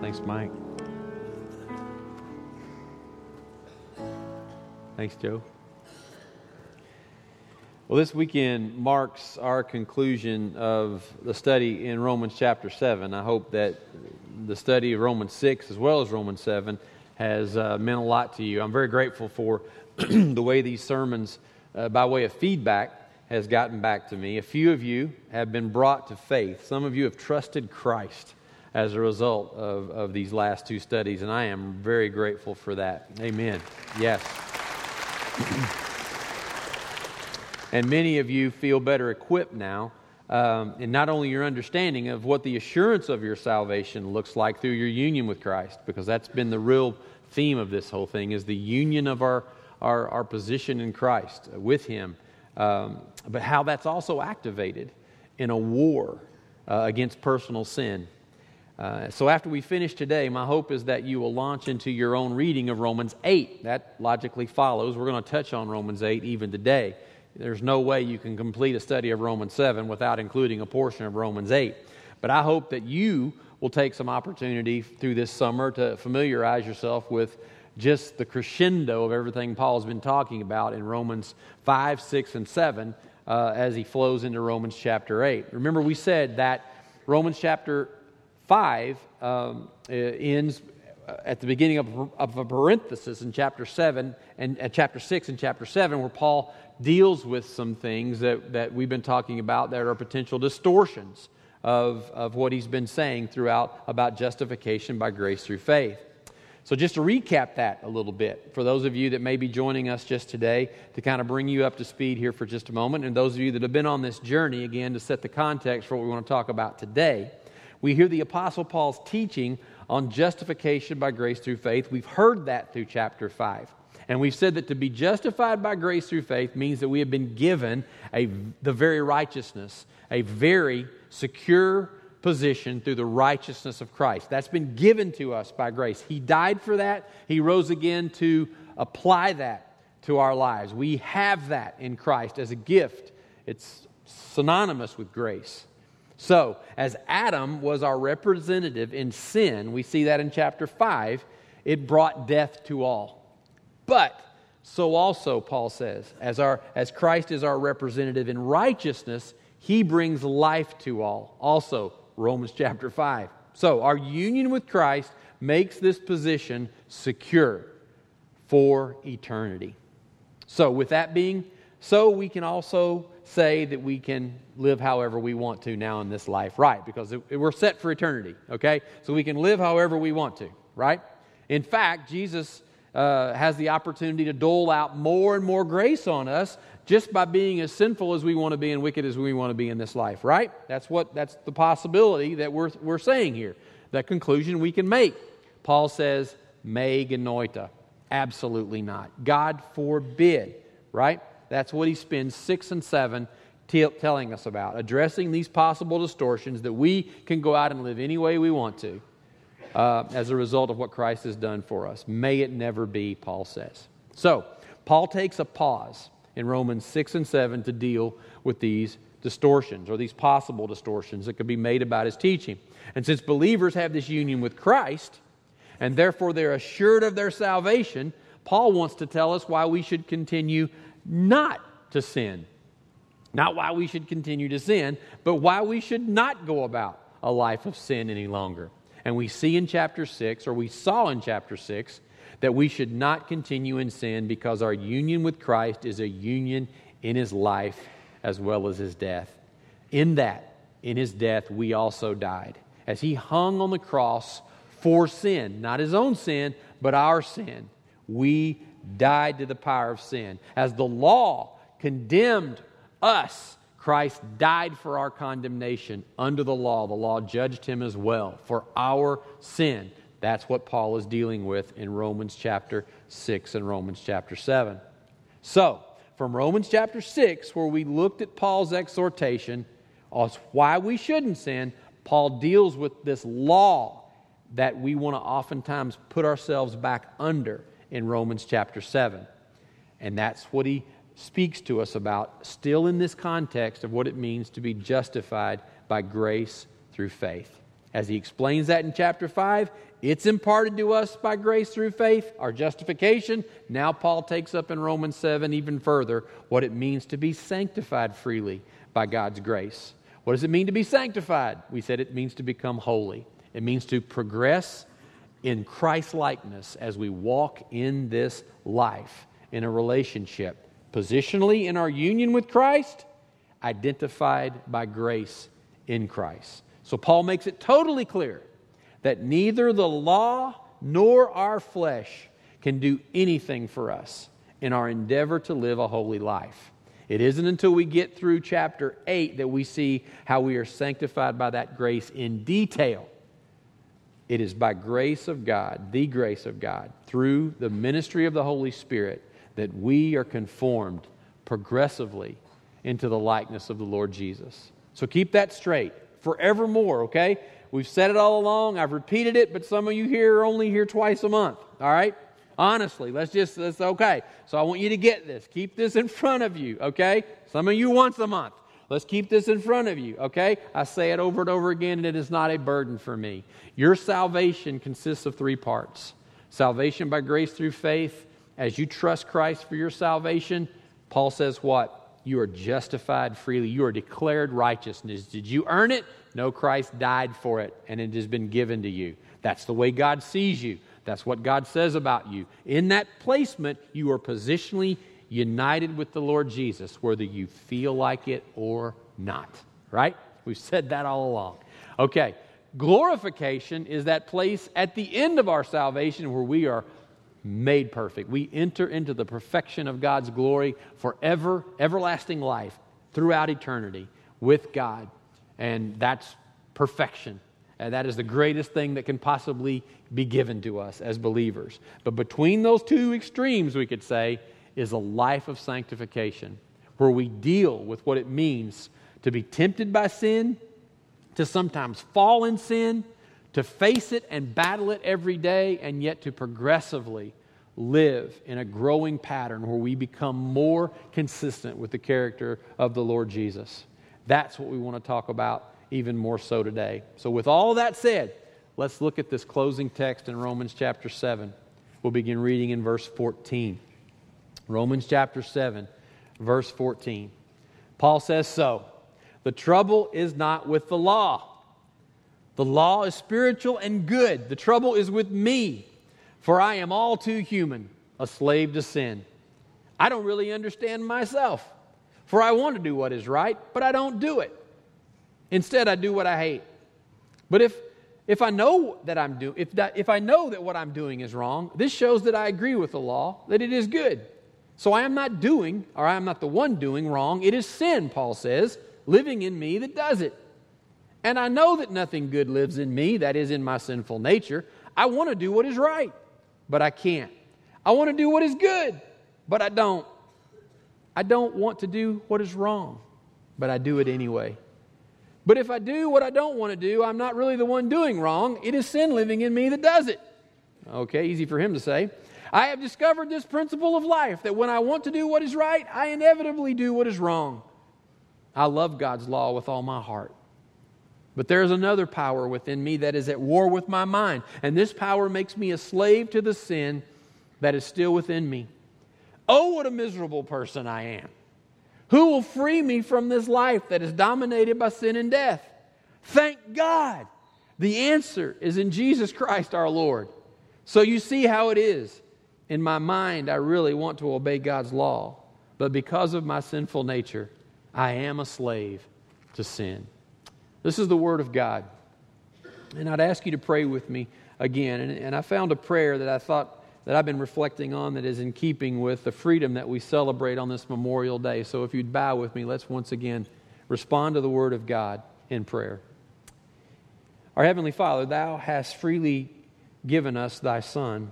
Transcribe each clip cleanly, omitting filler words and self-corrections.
Thanks, Mike. Thanks, Joe. Well, this weekend marks our conclusion of the study in Romans chapter 7. I hope that the study of Romans 6 as well as Romans 7 has meant a lot to you. I'm very grateful for the way these sermons, by way of feedback, has gotten back to me. A few of you have been brought to faith. Some of you have trusted Christ as a result of these last two studies, and I am very grateful for that. Amen. Yes. And many of you feel better equipped now in not only your understanding of what the assurance of your salvation looks like through your union with Christ, because that's been the real theme of this whole thing, is the union of our position in Christ with Him, but how that's also activated in a war against personal sin. So after we finish today, my hope is that you will launch into your own reading of Romans 8. That logically follows. We're going to touch on Romans 8 even today. There's no way you can complete a study of Romans 7 without including a portion of Romans 8. But I hope that you will take some opportunity through this summer to familiarize yourself with just the crescendo of everything Paul's been talking about in Romans 5, 6, and 7 as he flows into Romans chapter 8. Remember, we said that Romans chapter 5 ends at the beginning of a parenthesis in chapter 7 and chapter 6 and chapter 7, where Paul deals with some things that we've been talking about that are potential distortions of what he's been saying throughout about justification by grace through faith. So just to recap that a little bit, for those of you that may be joining us just today, to kind of bring you up to speed here for just a moment, and those of you that have been on this journey, again, to set the context for what we want to talk about today, we hear the Apostle Paul's teaching on justification by grace through faith. We've heard that through chapter 5. And we've said that to be justified by grace through faith means that we have been given the very righteousness, a very secure position through the righteousness of Christ. That's been given to us by grace. He died for that. He rose again to apply that to our lives. We have that in Christ as a gift. It's synonymous with grace. So, as Adam was our representative in sin, we see that in chapter 5, it brought death to all. But so also, Paul says, as Christ is our representative in righteousness, He brings life to all. Also, Romans chapter 5. So, our union with Christ makes this position secure for eternity. So, with that being so, we can also say that we can live however we want to now in this life, right? Because we're set for eternity, okay? So we can live however we want to, right? In fact, Jesus has the opportunity to dole out more and more grace on us just by being as sinful as we want to be and wicked as we want to be in this life, right? That's the possibility that we're saying here. That conclusion we can make. Paul says, me genoita. Absolutely not. God forbid, right? That's what he spends 6 and 7 telling us about, addressing these possible distortions that we can go out and live any way we want to as a result of what Christ has done for us. May it never be, Paul says. So, Paul takes a pause in Romans 6 and 7 to deal with these distortions or these possible distortions that could be made about his teaching. And since believers have this union with Christ, and therefore they're assured of their salvation, Paul wants to tell us why we should continue not to sin. Not why we should continue to sin, but why we should not go about a life of sin any longer. And we see in chapter 6, or we saw in chapter 6, that we should not continue in sin because our union with Christ is a union in His life as well as His death. In His death, we also died. As He hung on the cross for sin, not His own sin, but our sin, we died to the power of sin. As the law condemned us, Christ died for our condemnation under the law. The law judged Him as well for our sin. That's what Paul is dealing with in Romans chapter 6 and Romans chapter 7. So, from Romans chapter 6, where we looked at Paul's exhortation on why we shouldn't sin, Paul deals with this law that we want to oftentimes put ourselves back under in Romans chapter 7. And that's what he speaks to us about, still in this context of what it means to be justified by grace through faith. As he explains that in chapter 5, it's imparted to us by grace through faith, our justification. Now Paul takes up in Romans 7 even further what it means to be sanctified freely by God's grace. What does it mean to be sanctified? We said it means to become holy. It means to progress in Christ-likeness as we walk in this life, in a relationship, positionally in our union with Christ, identified by grace in Christ. So Paul makes it totally clear that neither the law nor our flesh can do anything for us in our endeavor to live a holy life. It isn't until we get through chapter 8 that we see how we are sanctified by that grace in detail. It is by grace of God, the grace of God, through the ministry of the Holy Spirit, that we are conformed progressively into the likeness of the Lord Jesus. So keep that straight forevermore, okay? We've said it all along. I've repeated it, but some of you here are only here twice a month, all right? Honestly, that's okay. So I want you to get this. Keep this in front of you, okay? Some of you once a month. Let's keep this in front of you, okay? I say it over and over again, and it is not a burden for me. Your salvation consists of 3 parts. Salvation by grace through faith. As you trust Christ for your salvation, Paul says what? You are justified freely. You are declared righteousness. Did you earn it? No, Christ died for it, and it has been given to you. That's the way God sees you. That's what God says about you. In that placement, you are positionally united with the Lord Jesus, whether you feel like it or not. Right? We've said that all along. Okay. Glorification is that place at the end of our salvation where we are made perfect. We enter into the perfection of God's glory forever, everlasting life throughout eternity with God. And that's perfection. And that is the greatest thing that can possibly be given to us as believers. But between those 2 extremes, we could say, is a life of sanctification, where we deal with what it means to be tempted by sin, to sometimes fall in sin, to face it and battle it every day, and yet to progressively live in a growing pattern where we become more consistent with the character of the Lord Jesus. That's what we want to talk about even more so today. So with all that said, let's look at this closing text in Romans chapter 7. We'll begin reading in verse 14. Romans chapter 7, verse 14. Paul says, "So, the trouble is not with the law. The law is spiritual and good. The trouble is with me, for I am all too human, a slave to sin. I don't really understand myself, for I want to do what is right, but I don't do it. Instead, I do what I hate. But if I know that if I know that what I'm doing is wrong, this shows that I agree with the law, that it is good. So I am not doing, or I am not the one doing wrong. It is sin," Paul says, "living in me that does it. And I know that nothing good lives in me, that is in my sinful nature. I want to do what is right, but I can't. I want to do what is good, but I don't. I don't want to do what is wrong, but I do it anyway. But if I do what I don't want to do, I'm not really the one doing wrong. It is sin living in me that does it." Okay, easy for him to say. "I have discovered this principle of life, that when I want to do what is right, I inevitably do what is wrong. I love God's law with all my heart. But there is another power within me that is at war with my mind, and this power makes me a slave to the sin that is still within me. Oh, what a miserable person I am! Who will free me from this life that is dominated by sin and death? Thank God! The answer is in Jesus Christ our Lord. So you see how it is. In my mind, I really want to obey God's law, but because of my sinful nature, I am a slave to sin." This is the Word of God. And I'd ask you to pray with me again. And I found a prayer that I thought that I've been reflecting on that is in keeping with the freedom that we celebrate on this Memorial Day. So if you'd bow with me, let's once again respond to the Word of God in prayer. Our Heavenly Father, Thou hast freely given us Thy Son.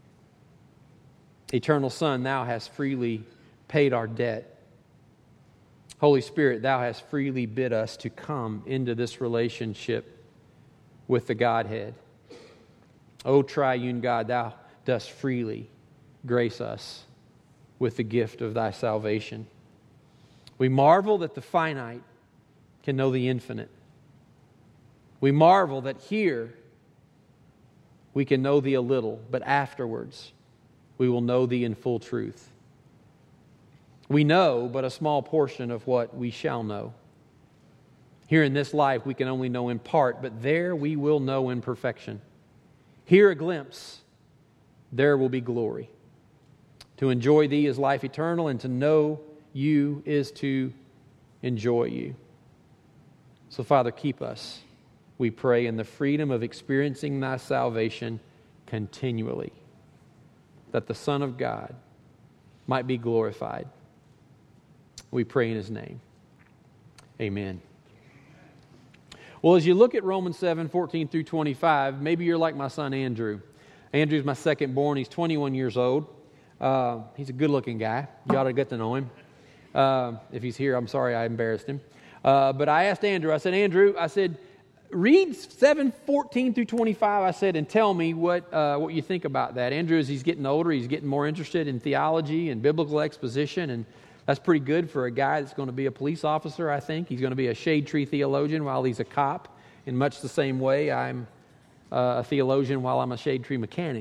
Eternal Son, Thou hast freely paid our debt. Holy Spirit, Thou hast freely bid us to come into this relationship with the Godhead. O triune God, Thou dost freely grace us with the gift of Thy salvation. We marvel that the finite can know the infinite. We marvel that here we can know Thee a little, but afterwards we will know Thee in full truth. We know but a small portion of what we shall know. Here in this life we can only know in part, but there we will know in perfection. Here a glimpse, there will be glory. To enjoy Thee is life eternal, and to know You is to enjoy You. So, Father, keep us, we pray, in the freedom of experiencing Thy salvation continually, that the Son of God might be glorified. We pray in His name. Amen. Well, as you look at Romans 7:14 through 25, maybe you're like my son Andrew. Andrew's my second born. He's 21 years old. He's a good-looking guy. You ought to get to know him. If he's here, I'm sorry I embarrassed him. But I asked Andrew, I said, read 7:14 through 25, I said, and tell me what you think about that. Andrew, as he's getting older, he's getting more interested in theology and biblical exposition, and that's pretty good for a guy that's going to be a police officer, I think. He's going to be a shade tree theologian while he's a cop. In much the same way, I'm a theologian while I'm a shade tree mechanic.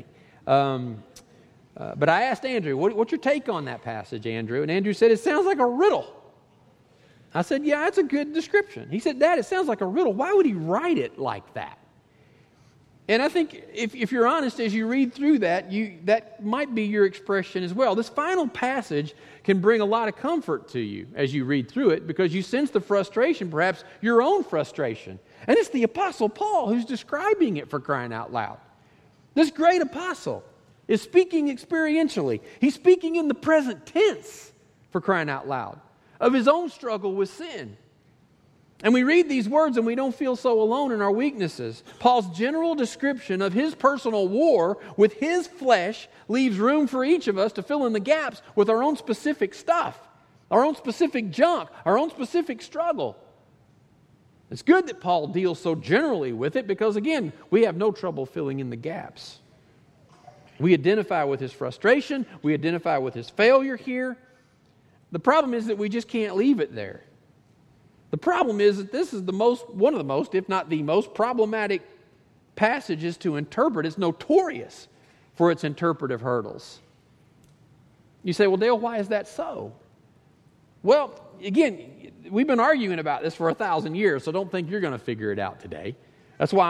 But I asked Andrew, what's your take on that passage, Andrew? And Andrew said, it sounds like a riddle. I said, yeah, that's a good description. He said, Dad, it sounds like a riddle. Why would he write it like that? And I think if you're honest, as you read through that, that might be your expression as well. This final passage can bring a lot of comfort to you as you read through it, because you sense the frustration, perhaps your own frustration. And it's the Apostle Paul who's describing it, for crying out loud. This great apostle is speaking experientially. He's speaking in the present tense, for crying out loud, of his own struggle with sin. And we read these words and we don't feel so alone in our weaknesses. Paul's general description of his personal war with his flesh leaves room for each of us to fill in the gaps with our own specific stuff, our own specific junk, our own specific struggle. It's good that Paul deals so generally with it because, again, we have no trouble filling in the gaps. We identify with his frustration. We identify with his failure here. The problem is that we just can't leave it there. The problem is that this is one of the most, if not the most problematic passages to interpret. It's notorious for its interpretive hurdles. You say, well, Dale, why is that so? Well, again, we've been arguing about this for 1,000 years, so don't think you're going to figure it out today. That's why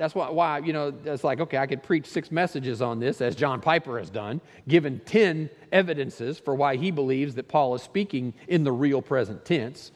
it's like, okay, I could preach 6 messages on this, as John Piper has done, given 10 evidences for why he believes that Paul is speaking in the real present tense.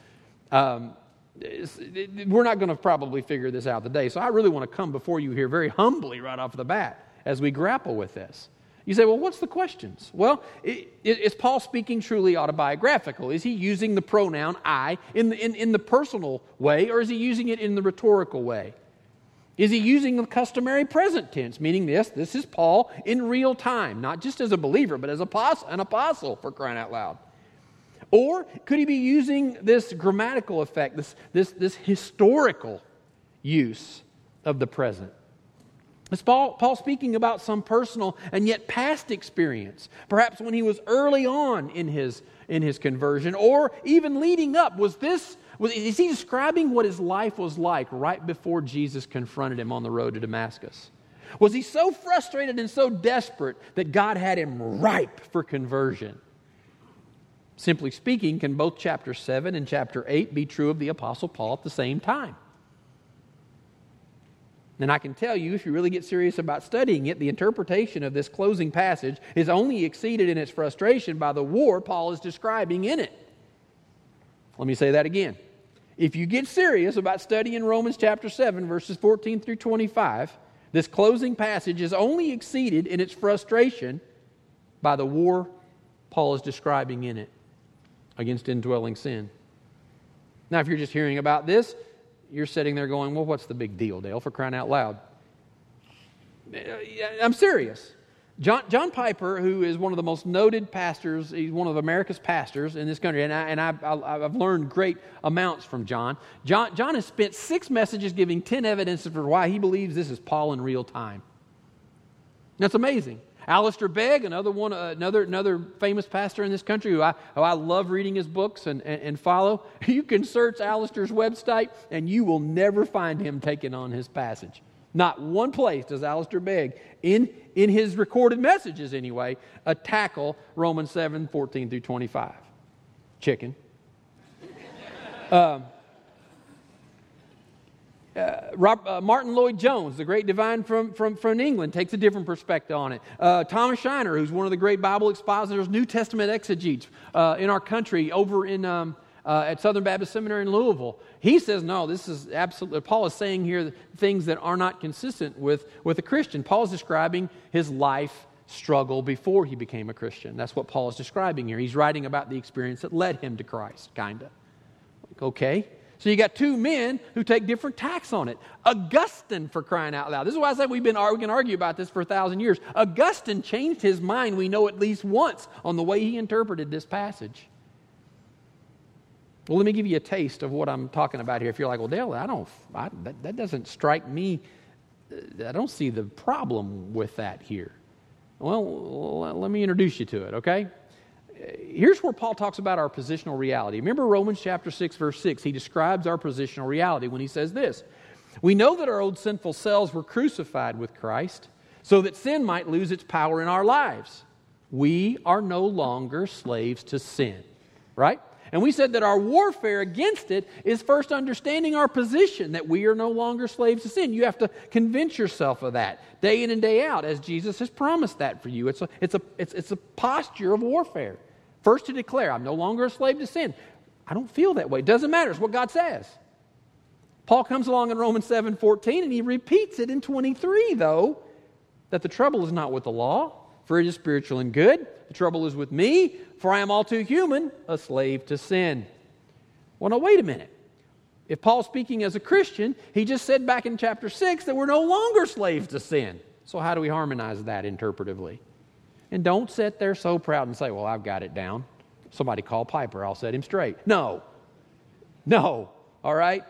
We're not going to probably figure this out today, so I really want to come before you here very humbly right off the bat as we grapple with this. You say, well, what's the questions? Well, is Paul speaking truly autobiographical? Is he using the pronoun I in the personal way, or is he using it in the rhetorical way? Is he using the customary present tense, meaning this is Paul in real time, not just as a believer, but as an apostle, for crying out loud? Or could he be using this grammatical effect, this historical use of the present? Is Paul speaking about some personal and yet past experience, perhaps when he was early on in his conversion, or even leading up? Is he describing what his life was like right before Jesus confronted him on the road to Damascus? Was he so frustrated and so desperate that God had him ripe for conversion? Simply speaking, can both chapter 7 and chapter 8 be true of the Apostle Paul at the same time? And I can tell you, if you really get serious about studying it, the interpretation of this closing passage is only exceeded in its frustration by the war Paul is describing in it. Let me say that again. If you get serious about studying Romans chapter 7, verses 14 through 25, this closing passage is only exceeded in its frustration by the war Paul is describing in it against indwelling sin. Now, if you're just hearing about this, you're sitting there going, well, what's the big deal, Dale, for crying out loud? I'm serious. John Piper, who is one of the most noted pastors, he's one of America's pastors in this country, and I've learned great amounts from John. John has spent 6 messages giving 10 evidences for why he believes this is Paul in real time. That's amazing. Alistair Begg, another famous pastor in this country who I love reading his books and follow. You can search Alistair's website and you will never find him taking on his passage. Not one place does Alistair Begg, in his recorded messages anyway, tackle Romans 7:14 through 25. Chicken. Martin Lloyd-Jones, the great divine from England, takes a different perspective on it. Thomas Schreiner, who's one of the great Bible expositors, New Testament exegetes in our country, over in at Southern Baptist Seminary in Louisville, he says, no, this is absolutely, Paul is saying here things that are not consistent with a Christian. Paul is describing his life struggle before he became a Christian. That's what Paul is describing here. He's writing about the experience that led him to Christ, kind of. Okay? So you got two men who take different tacks on it. Augustine, for crying out loud. This is why I said we can argue about this for 1,000 years. Augustine changed his mind, we know, at least once on the way he interpreted this passage. Well, let me give you a taste of what I'm talking about here. If you're like, well, Dale, that doesn't strike me. I don't see the problem with that here. Well, let me introduce you to it, okay? Here's where Paul talks about our positional reality. Remember Romans chapter 6, verse 6. He describes our positional reality when he says this. We know that our old sinful selves were crucified with Christ so that sin might lose its power in our lives. We are no longer slaves to sin, right? And we said that our warfare against it is first understanding our position, that we are no longer slaves to sin. You have to convince yourself of that day in and day out, as Jesus has promised that for you. It's a posture of warfare. First to declare, I'm no longer a slave to sin. I don't feel that way. It doesn't matter. It's what God says. Paul comes along in Romans 7:14 and he repeats it in 23, though, that the trouble is not with the law, for it is spiritual and good. The trouble is with me, for I am all too human, a slave to sin. Well, now, wait a minute. If Paul's speaking as a Christian, he just said back in chapter 6 that we're no longer slaves to sin. So how do we harmonize that interpretively? And don't sit there so proud and say, well, I've got it down. Somebody call Piper, I'll set him straight. No, all right?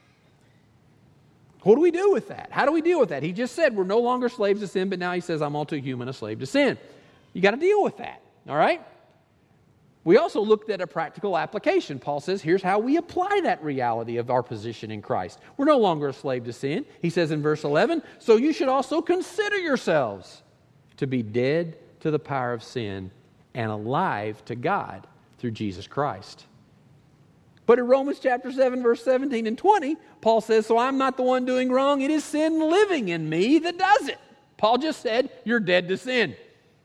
What do we do with that? How do we deal with that? He just said we're no longer slaves to sin, but now he says I'm all too human, a slave to sin. You got to deal with that, all right? We also looked at a practical application. Paul says here's how we apply that reality of our position in Christ. We're no longer a slave to sin. He says in verse 11, so you should also consider yourselves to be dead to the power of sin and alive to God through Jesus Christ. But in Romans chapter 7, verse 17 and 20, Paul says, so I'm not the one doing wrong. It is sin living in me that does it. Paul just said, you're dead to sin.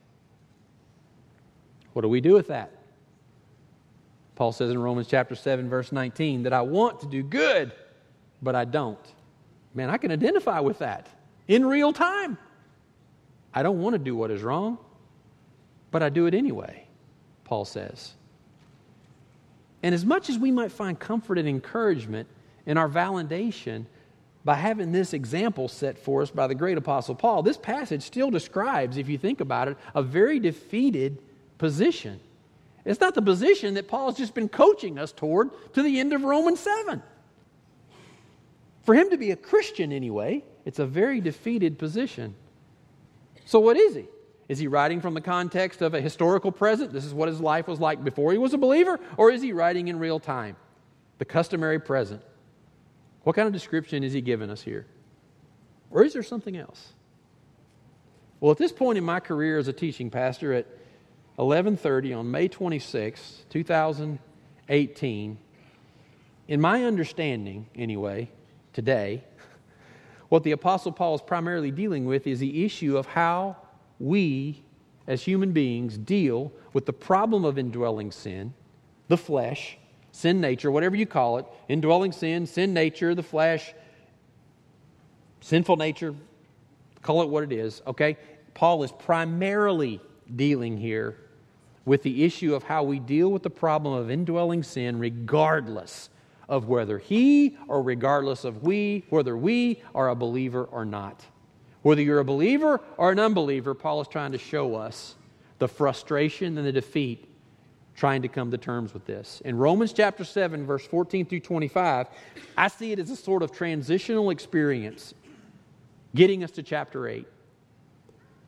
What do we do with that? Paul says in Romans chapter 7, verse 19, that I want to do good, but I don't. Man, I can identify with that in real time. I don't want to do what is wrong, but I do it anyway, Paul says. And as much as we might find comfort and encouragement in our validation by having this example set for us by the great Apostle Paul, this passage still describes, if you think about it, a very defeated position. It's not the position that Paul's just been coaching us toward to the end of Romans 7. For him to be a Christian anyway, it's a very defeated position. So what is he? Is he writing from the context of a historical present? This is what his life was like before he was a believer? Or is he writing in real time? The customary present. What kind of description is he giving us here? Or is there something else? Well, at this point in my career as a teaching pastor, at 11:30 on May 26, 2018, in my understanding, anyway, today, what the Apostle Paul is primarily dealing with is the issue of how we, as human beings, deal with the problem of indwelling sin, the flesh, sin nature, whatever you call it, indwelling sin, sin nature, the flesh, sinful nature, call it what it is, okay? Paul is primarily dealing here with the issue of how we deal with the problem of indwelling sin regardless of whether he or regardless of whether we are a believer or not. Whether you're a believer or an unbeliever, Paul is trying to show us the frustration and the defeat trying to come to terms with this. In Romans chapter 7, verse 14 through 25, I see it as a sort of transitional experience getting us to chapter 8.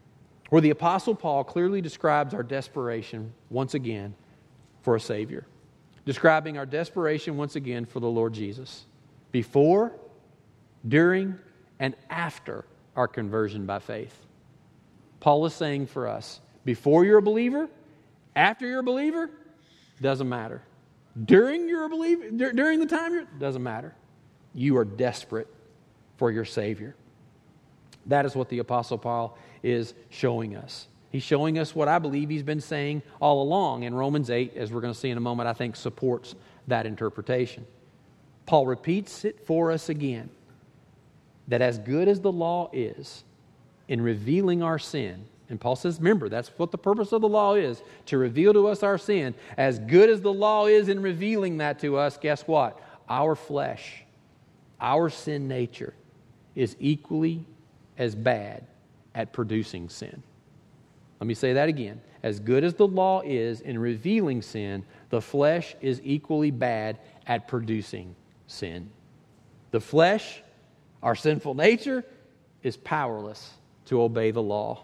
where the Apostle Paul clearly describes our desperation once again for a Savior. Describing our desperation once again for the Lord Jesus. Before, during, and after our conversion by faith. Paul is saying for us, before you're a believer, after you're a believer, doesn't matter. During you're a believer, during the time you're, doesn't matter. You are desperate for your Savior. That is what the Apostle Paul is showing us. He's showing us what I believe he's been saying all along. And Romans 8, as we're going to see in a moment, I think supports that interpretation. Paul repeats it for us again, that as good as the law is in revealing our sin, and Paul says, remember, that's what the purpose of the law is, to reveal to us our sin. As good as the law is in revealing that to us, guess what? Our flesh, our sin nature, is equally as bad at producing sin. Let me say that again. As good as the law is in revealing sin, the flesh is equally bad at producing sin. The flesh, our sinful nature, is powerless to obey the law.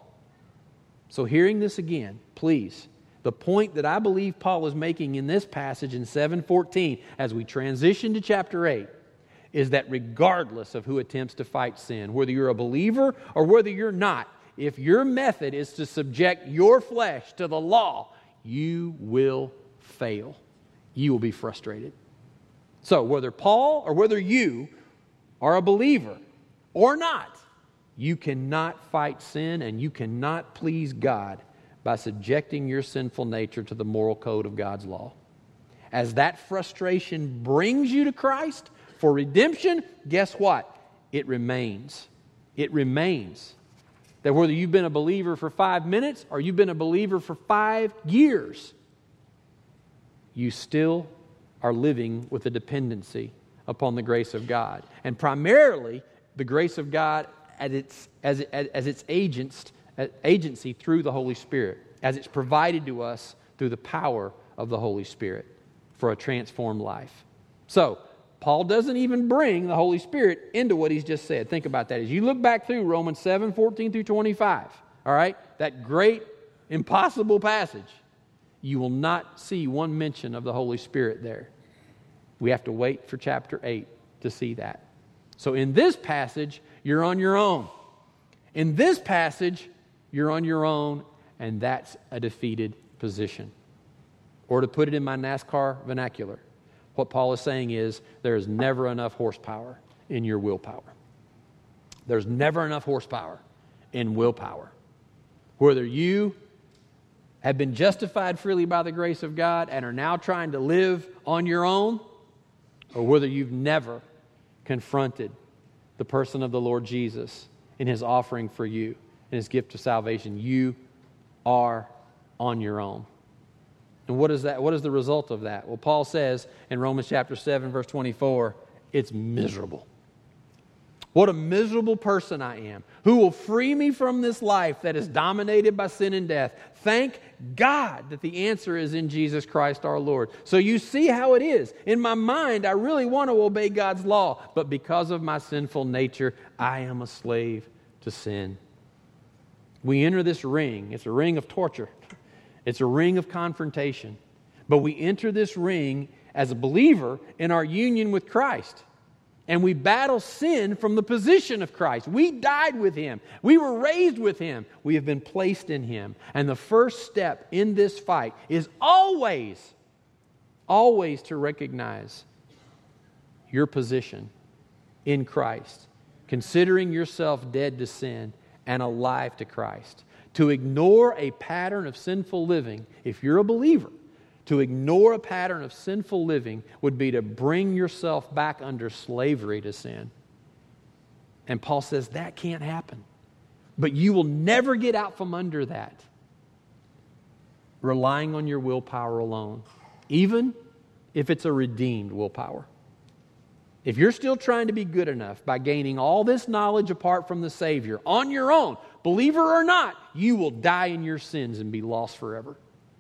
So hearing this again, please, the point that I believe Paul is making in this passage in 7:14 as we transition to chapter 8 is that regardless of who attempts to fight sin, whether you're a believer or whether you're not, if your method is to subject your flesh to the law, you will fail. You will be frustrated. So whether Paul or whether you are a believer or not, you cannot fight sin and you cannot please God by subjecting your sinful nature to the moral code of God's law. As that frustration brings you to Christ for redemption, guess what? It remains. It remains. That whether you've been a believer for 5 minutes or you've been a believer for 5 years, you still are living with a dependency upon the grace of God. And primarily, the grace of God as its agency through the Holy Spirit, as it's provided to us through the power of the Holy Spirit for a transformed life. So, Paul doesn't even bring the Holy Spirit into what he's just said. Think about that. As you look back through Romans 7:14 through 25, all right, that great, impossible passage, you will not see one mention of the Holy Spirit there. We have to wait for chapter 8 to see that. So in this passage, you're on your own. In this passage, you're on your own, and that's a defeated position. Or to put it in my NASCAR vernacular, what Paul is saying is there is never enough horsepower in your willpower. There's never enough horsepower in willpower. Whether you have been justified freely by the grace of God and are now trying to live on your own, or whether you've never confronted the person of the Lord Jesus in His offering for you and His gift of salvation, you are on your own. And what is that? What is the result of that? Well, Paul says in Romans chapter 7, verse 24, it's miserable. What a miserable person I am. Who will free me from this life that is dominated by sin and death? Thank God that the answer is in Jesus Christ our Lord. So you see how it is. In my mind, I really want to obey God's law, but because of my sinful nature, I am a slave to sin. We enter this ring. It's a ring of torture. It's a ring of confrontation. But we enter this ring as a believer in our union with Christ. And we battle sin from the position of Christ. We died with Him. We were raised with Him. We have been placed in Him. And the first step in this fight is always to recognize your position in Christ, considering yourself dead to sin and alive to Christ. To ignore a pattern of sinful living, if you're a believer, to ignore a pattern of sinful living would be to bring yourself back under slavery to sin. And Paul says that can't happen. But you will never get out from under that, relying on your willpower alone, even if it's a redeemed willpower. If you're still trying to be good enough by gaining all this knowledge apart from the Savior on your own, believer or not, you will die in your sins and be lost forever.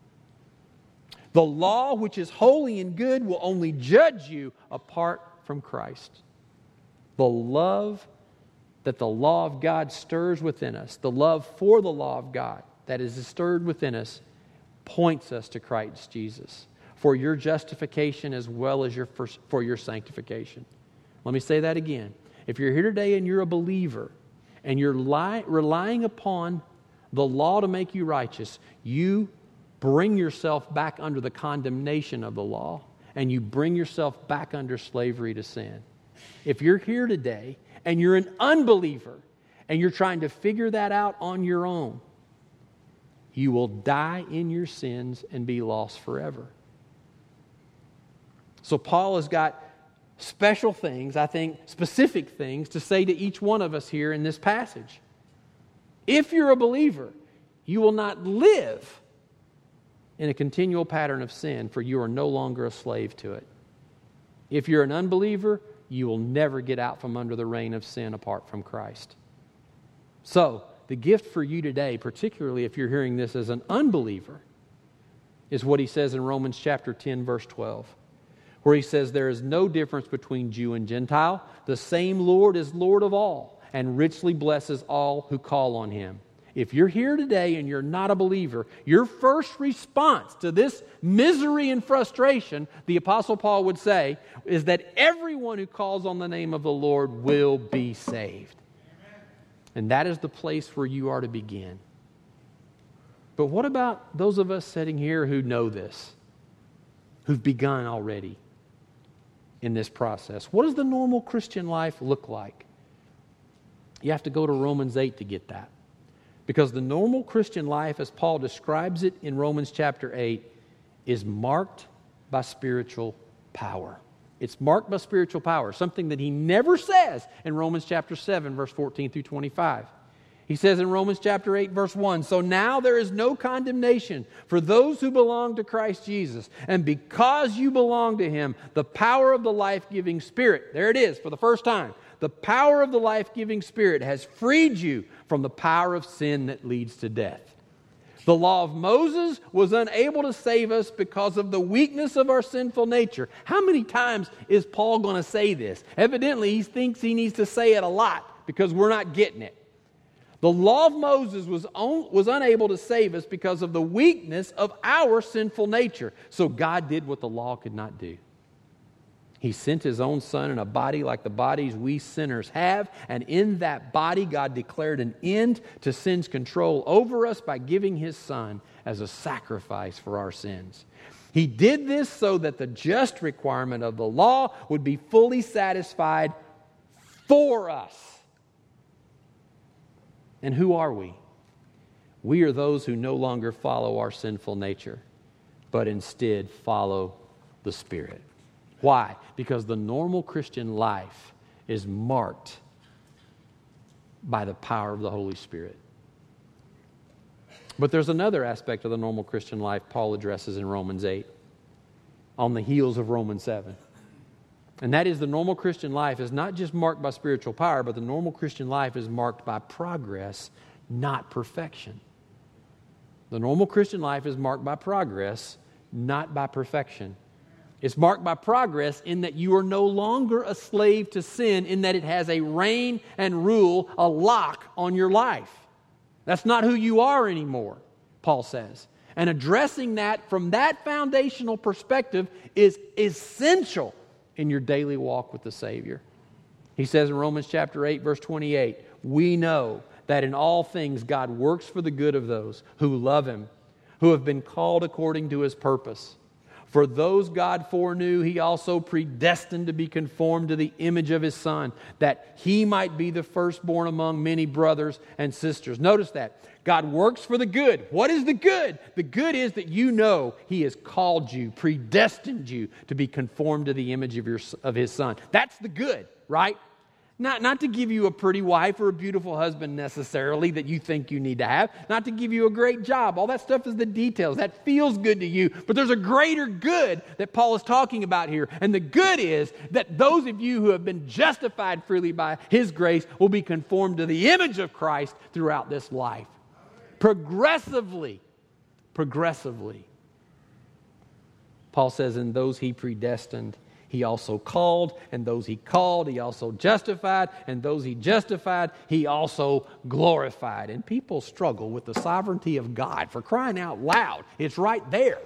The law, which is holy and good, will only judge you apart from Christ. The love, that the law of God stirs within us, the love for the law of God that is stirred within us, points us to Christ Jesus for your justification as well as for your sanctification. Let me say that again. If you're here today and you're a believer and you're relying upon the law to make you righteous, you bring yourself back under the condemnation of the law and you bring yourself back under slavery to sin. If you're here today and you're an unbeliever and you're trying to figure that out on your own, you will die in your sins and be lost forever. So Paul has got special things, I think specific things to say to each one of us here in this passage. If you're a believer, you will not live in a continual pattern of sin, for you are no longer a slave to it. If you're an unbeliever, you will never get out from under the reign of sin apart from Christ. So, the gift for you today, particularly if you're hearing this as an unbeliever, is what he says in Romans chapter 10, verse 12, where he says, there is no difference between Jew and Gentile. The same Lord is Lord of all and richly blesses all who call on Him. If you're here today and you're not a believer, your first response to this misery and frustration, the Apostle Paul would say, is that everyone who calls on the name of the Lord will be saved. And that is the place where you are to begin. But what about those of us sitting here who know this, who've begun already in this process? What does the normal Christian life look like? You have to go to Romans 8 to get that. Because the normal Christian life, as Paul describes it in Romans chapter 8, is marked by spiritual power. It's marked by spiritual power, something that he never says in Romans chapter 7, verse 14 through 25. He says in Romans chapter 8, verse 1, so now there is no condemnation for those who belong to Christ Jesus. And because you belong to Him, the power of the life-giving Spirit, there it is for the first time, the power of the life-giving Spirit has freed you from the power of sin that leads to death. The law of Moses was unable to save us because of the weakness of our sinful nature. How many times is Paul going to say this? Evidently, he thinks he needs to say it a lot because we're not getting it. The law of Moses was unable to save us because of the weakness of our sinful nature. So God did what the law could not do. He sent His own Son in a body like the bodies we sinners have, and in that body God declared an end to sin's control over us by giving His Son as a sacrifice for our sins. He did this so that the just requirement of the law would be fully satisfied for us. And who are we? We are those who no longer follow our sinful nature, but instead follow the Spirit. Why? Because the normal Christian life is marked by the power of the Holy Spirit. But there's another aspect of the normal Christian life Paul addresses in Romans 8, on the heels of Romans 7. And that is the normal Christian life is not just marked by spiritual power, but the normal Christian life is marked by progress, not perfection. The normal Christian life is marked by progress, not by perfection. It's marked by progress in that you are no longer a slave to sin, in that it has a reign and rule, a lock on your life. That's not who you are anymore, Paul says. And addressing that from that foundational perspective is essential in your daily walk with the Savior. He says in Romans chapter 8, verse 28, we know that in all things God works for the good of those who love Him, who have been called according to His purpose. For those God foreknew, He also predestined to be conformed to the image of His Son, that He might be the firstborn among many brothers and sisters. Notice that. God works for the good. What is the good? The good is that you know He has called you, predestined you to be conformed to the image of His Son. That's the good, right? Not to give you a pretty wife or a beautiful husband necessarily that you think you need to have. Not to give you a great job. All that stuff is the details. That feels good to you. But there's a greater good that Paul is talking about here. And the good is that those of you who have been justified freely by His grace will be conformed to the image of Christ throughout this life. Progressively. Paul says, in those He predestined, He also called, and those He called, He also justified, and those He justified, He also glorified. And people struggle with the sovereignty of God. For crying out loud, it's right there.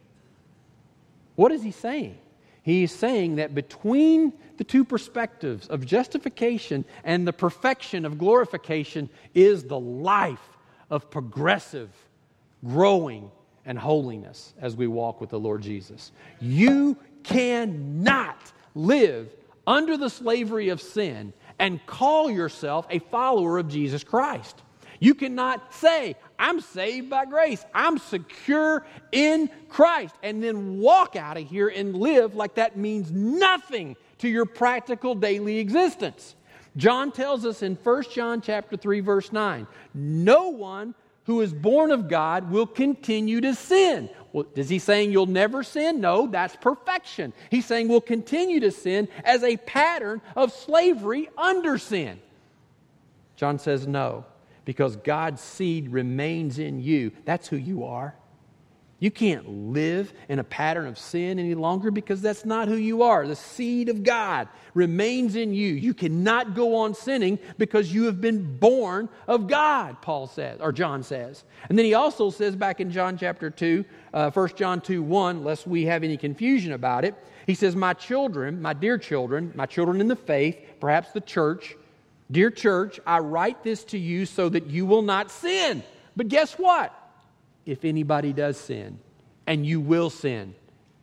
What is He saying? He's saying that between the two perspectives of justification and the perfection of glorification is the life of progressive growing and holiness as we walk with the Lord Jesus. You cannot live under the slavery of sin and call yourself a follower of Jesus Christ. You cannot say, I'm saved by grace, I'm secure in Christ, and then walk out of here and live like that means nothing to your practical daily existence. John tells us in 1 John chapter 3, verse 9, no one who is born of God will continue to sin. Well, is he saying you'll never sin? No, that's perfection. He's saying we'll continue to sin as a pattern of slavery under sin. John says no, because God's seed remains in you. That's who you are. You can't live in a pattern of sin any longer because that's not who you are. The seed of God remains in you. You cannot go on sinning because you have been born of God, Paul says, or John says. And then he also says back in John chapter 2, 1 John 2:1, lest we have any confusion about it, he says, my children, my dear children, my children in the faith, perhaps the church, dear church, I write this to you so that you will not sin. But guess what? If anybody does sin, and you will sin,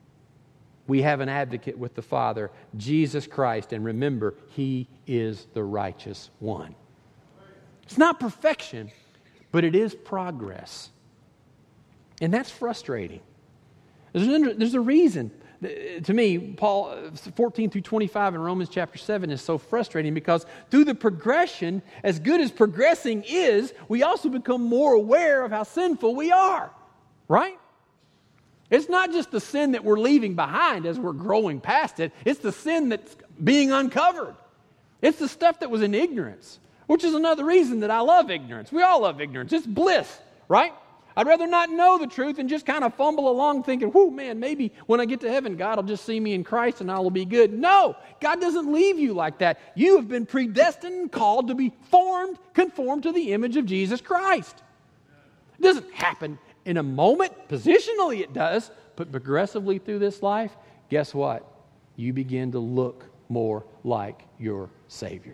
we have an advocate with the Father, Jesus Christ, and remember, He is the righteous one. It's not perfection, but it is progress. And that's frustrating. There's a reason. To me, Paul 14 through 25 in Romans chapter 7 is so frustrating because through the progression, as good as progressing is, we also become more aware of how sinful we are. Right? It's not just the sin that we're leaving behind as we're growing past it. It's the sin that's being uncovered. It's the stuff that was in ignorance, which is another reason that I love ignorance. We all love ignorance. It's bliss, right? I'd rather not know the truth and just kind of fumble along thinking, whoo, man, maybe when I get to heaven, God will just see me in Christ and I will be good. No, God doesn't leave you like that. You have been predestined and called to be conformed to the image of Jesus Christ. It doesn't happen in a moment. Positionally it does, but progressively through this life, guess what? You begin to look more like your Savior.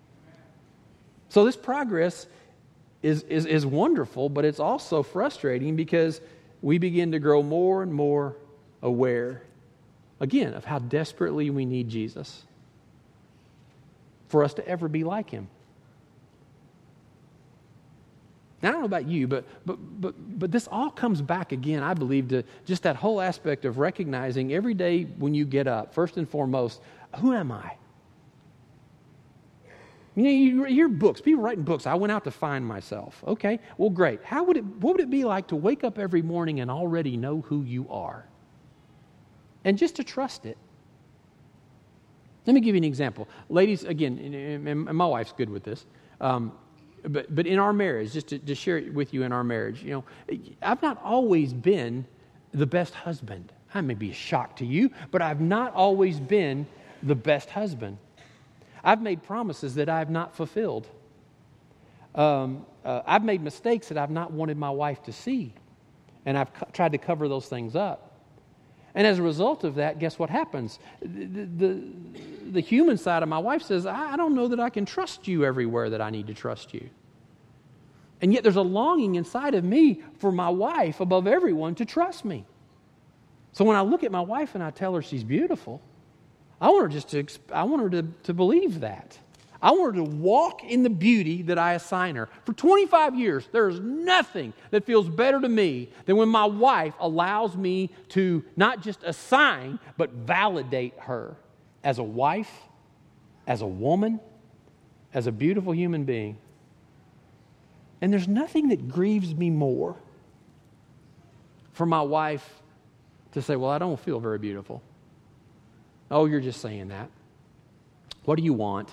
So this progress is wonderful, but it's also frustrating because we begin to grow more and more aware, again, of how desperately we need Jesus for us to ever be like Him. Now, I don't know about you, but this all comes back again, I believe, to just that whole aspect of recognizing every day when you get up, first and foremost, who am I? You know, you hear books, people writing books. I went out to find myself. Okay, well, great. What would it be like to wake up every morning and already know who you are? And just to trust it. Let me give you an example. Ladies, again, and my wife's good with this, but in our marriage, just to share it with you in our marriage, you know, I've not always been the best husband. That may be a shock to you, but I've not always been the best husband. I've made promises that I have not fulfilled. I've made mistakes that I've not wanted my wife to see. And I've tried to cover those things up. And as a result of that, guess what happens? The human side of my wife says, I don't know that I can trust you everywhere that I need to trust you. And yet there's a longing inside of me for my wife above everyone to trust me. So when I look at my wife and I tell her she's beautiful, I want her to believe that. I want her to walk in the beauty that I assign her. For 25 years, there is nothing that feels better to me than when my wife allows me to not just assign, but validate her as a wife, as a woman, as a beautiful human being. And there's nothing that grieves me more for my wife to say, well, I don't feel very beautiful. Oh, you're just saying that. What do you want?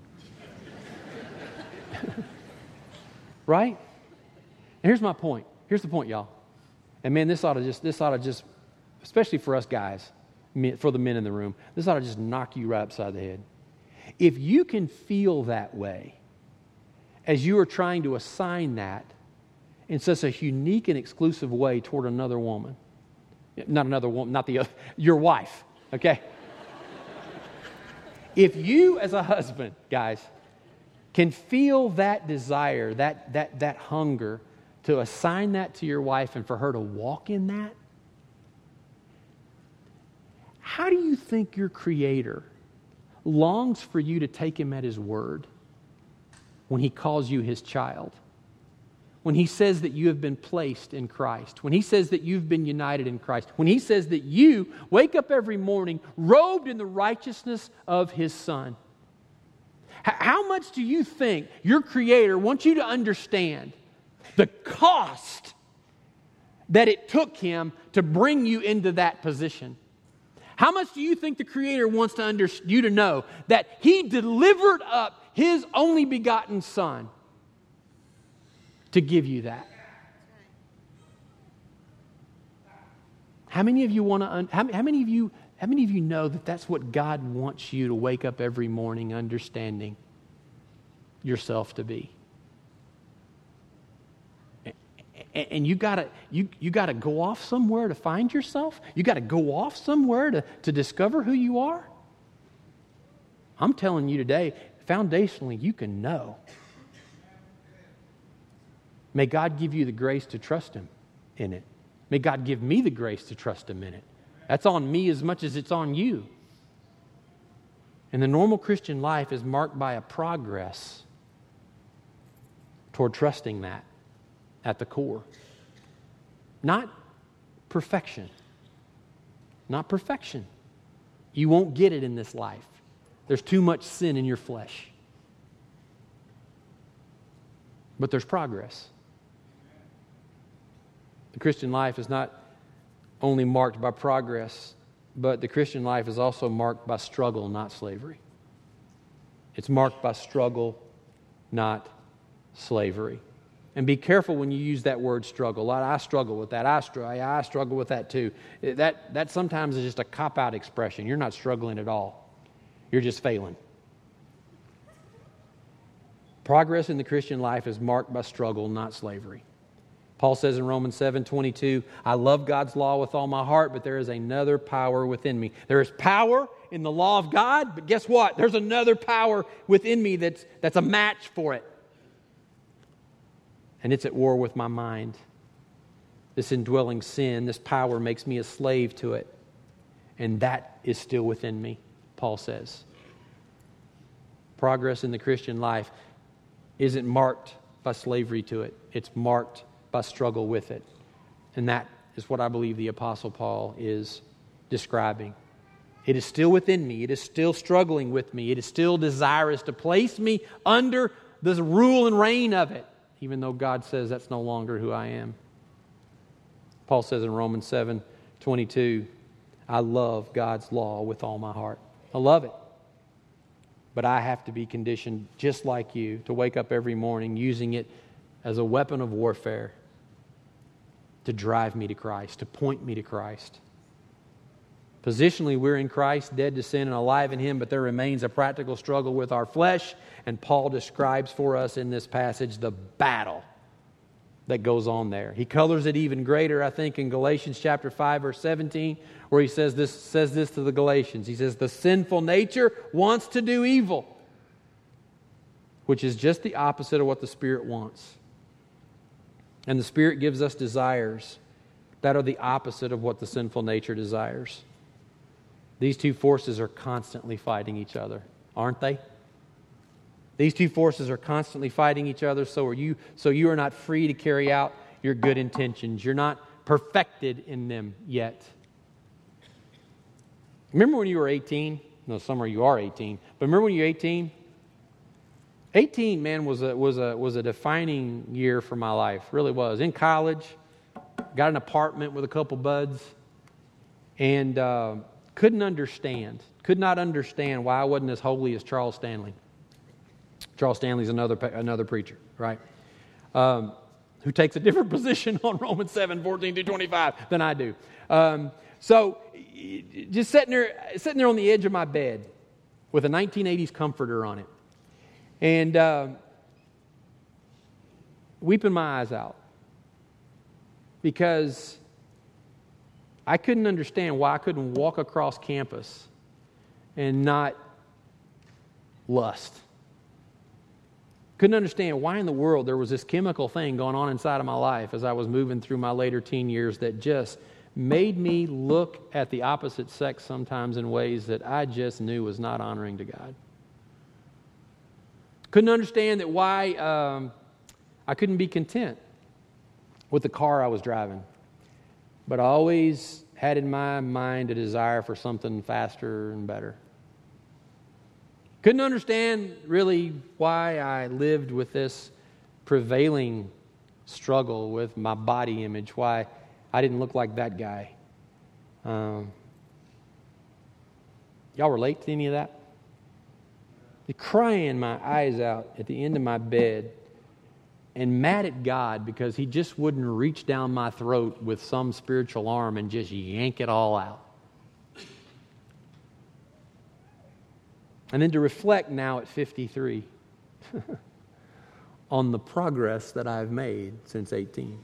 Right? And here's my point. Here's the point, y'all. And man, this ought to just, especially for us guys, for the men in the room, this ought to just knock you right upside the head. If you can feel that way as you are trying to assign that in such a unique and exclusive way toward another woman, not another woman, not the other, your wife, okay? If you as a husband, guys, can feel that desire, that hunger to assign that to your wife and for her to walk in that, how do you think your Creator longs for you to take Him at His word when He calls you His child? When He says that you have been placed in Christ, when He says that you've been united in Christ, when He says that you wake up every morning robed in the righteousness of His Son. How much do you think your Creator wants you to understand the cost that it took Him to bring you into that position? How much do you think the Creator wants you to know that He delivered up His only begotten Son to give you that? How many of you want to? How many of you know that that's what God wants you to wake up every morning understanding yourself to be? And you gotta go off somewhere to find yourself. You gotta go off somewhere to discover who you are. I'm telling you today, foundationally, you can know. May God give you the grace to trust Him in it. May God give me the grace to trust Him in it. That's on me as much as it's on you. And the normal Christian life is marked by a progress toward trusting that at the core. Not perfection. Not perfection. You won't get it in this life. There's too much sin in your flesh. But there's progress. The Christian life is not only marked by progress, but the Christian life is also marked by struggle, not slavery. It's marked by struggle, not slavery. And be careful when you use that word struggle. I struggle with that. I struggle with that too. That sometimes is just a cop-out expression. You're not struggling at all. You're just failing. Progress in the Christian life is marked by struggle, not slavery. Paul says in Romans 7:22, I love God's law with all my heart, but there is another power within me. There is power in the law of God, but guess what? There's another power within me that's a match for it. And it's at war with my mind. This indwelling sin, this power makes me a slave to it. And that is still within me, Paul says. Progress in the Christian life isn't marked by slavery to it. It's marked by struggle with it. And that is what I believe the Apostle Paul is describing. It is still within me. It is still struggling with me. It is still desirous to place me under the rule and reign of it, even though God says that's no longer who I am. Paul says in Romans 7:22, I love God's law with all my heart. I love it. But I have to be conditioned just like you to wake up every morning using it as a weapon of warfare to drive me to Christ, to point me to Christ. Positionally, we're in Christ, dead to sin and alive in Him, but there remains a practical struggle with our flesh, and Paul describes for us in this passage the battle that goes on there. He colors it even greater, I think, in Galatians chapter 5, verse 17, where he says this to the Galatians. He says, the sinful nature wants to do evil, which is just the opposite of what the Spirit wants. And the Spirit gives us desires that are the opposite of what the sinful nature desires. These two forces are constantly fighting each other, aren't they? These two forces are constantly fighting each other, so you are not free to carry out your good intentions. You're not perfected in them yet. Remember when you were 18? No, some of you are 18. But remember when you were 18? 18, man, was a defining year for my life. Really was. In college, got an apartment with a couple buds, and could not understand why I wasn't as holy as Charles Stanley. Charles Stanley's another preacher, right? Who takes a different position on Romans 7:14-25 than I do. So, just sitting there on the edge of my bed with a 1980s comforter on it, and weeping my eyes out because I couldn't understand why I couldn't walk across campus and not lust. Couldn't understand why in the world there was this chemical thing going on inside of my life as I was moving through my later teen years that just made me look at the opposite sex sometimes in ways that I just knew was not honoring to God. Couldn't understand that why I couldn't be content with the car I was driving. But I always had in my mind a desire for something faster and better. Couldn't understand really why I lived with this prevailing struggle with my body image, why I didn't look like that guy. Y'all relate to any of that? Crying my eyes out at the end of my bed and mad at God because He just wouldn't reach down my throat with some spiritual arm and just yank it all out. And then to reflect now at 53 on the progress that I've made since 18.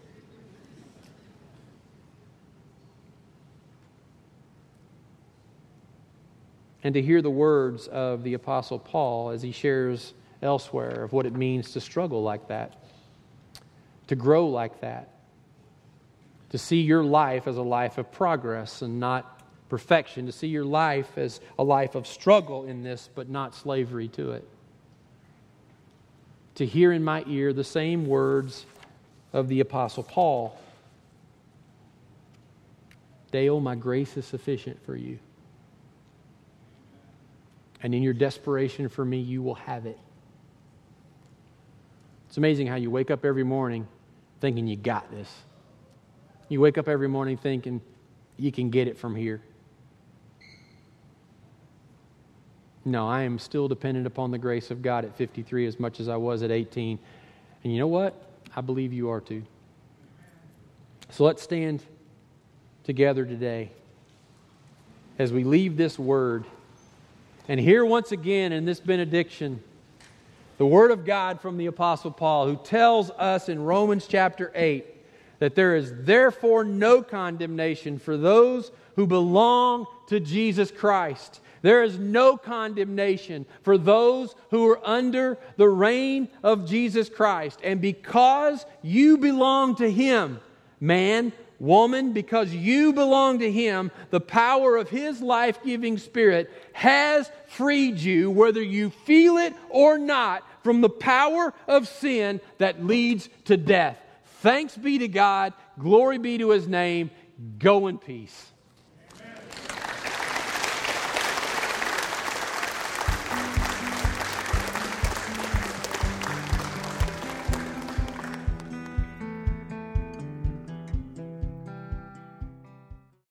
And to hear the words of the Apostle Paul as he shares elsewhere of what it means to struggle like that, to grow like that, to see your life as a life of progress and not perfection, to see your life as a life of struggle in this but not slavery to it. To hear in my ear the same words of the Apostle Paul. Dale, my grace is sufficient for you. And in your desperation for me, you will have it. It's amazing how you wake up every morning thinking you got this. You wake up every morning thinking you can get it from here. No, I am still dependent upon the grace of God at 53 as much as I was at 18. And you know what? I believe you are too. So let's stand together today as we leave this word and hear once again in this benediction the word of God from the Apostle Paul, who tells us in Romans chapter 8 that there is therefore no condemnation for those who belong to Jesus Christ. There is no condemnation for those who are under the reign of Jesus Christ. And because you belong to Him, man, woman, because you belong to Him, the power of His life-giving Spirit has freed you, whether you feel it or not, from the power of sin that leads to death. Thanks be to God. Glory be to His name. Go in peace.